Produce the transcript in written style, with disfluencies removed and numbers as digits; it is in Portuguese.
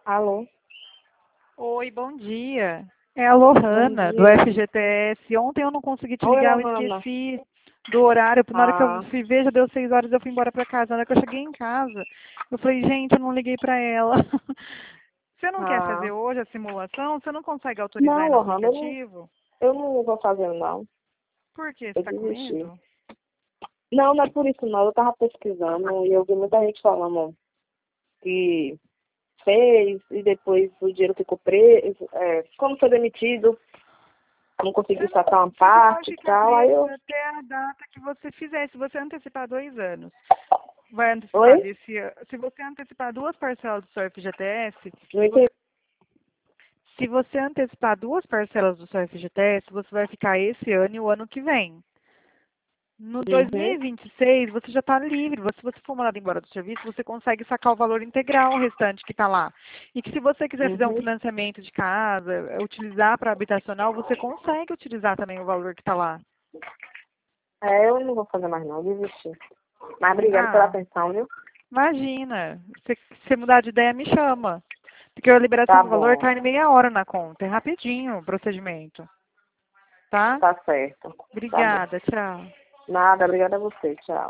Alô, Oi, bom dia. É a bom Lohana, do dia. FGTS. Ontem eu não consegui te Oi, ligar, eu Lohana. esqueci do horário. Na hora que eu Ah, fui ver, já deu 6 horas, eu fui embora para casa. Na hora que eu cheguei em casa, eu falei, gente, eu não liguei para ela. Você não quer ah. fazer hoje a simulação? Você não consegue autorizar Não, aí no Lohana, aplicativo? eu não vou fazer, não. Por quê? Você Eu está com desisti. medo? Não, não é por isso, não. Eu tava pesquisando e eu vi muita gente falando que fez e depois o dinheiro ficou preso. Quando foi demitido, não conseguiu sacar uma Você vai parte e ficar tal. Aí preso eu... até a data que você fizer. Se você antecipar 2 anos, vai antecipar Oi? desse ano. Se você antecipar 2 parcelas do seu FGTS, Não entendi. se você antecipar 2 parcelas do seu FGTS, você vai ficar esse ano e o ano que vem. No Uhum, 2026, você já está livre. Se você for mandado embora do serviço, você consegue sacar o valor integral restante que está lá. E que se você quiser fazer um uhum. financiamento de casa, utilizar para habitacional, você consegue utilizar também o valor que está lá. Eu não vou fazer mais, não. Desisti. Mas obrigada pela Ah, atenção, viu? imagina. Se você mudar de ideia, me chama. Porque a liberação Tá do valor bom. cai em meia hora na conta. É rapidinho o procedimento. Tá? Tá certo. Tá bom. Obrigada. Tchau. Nada, obrigada a você. Tchau.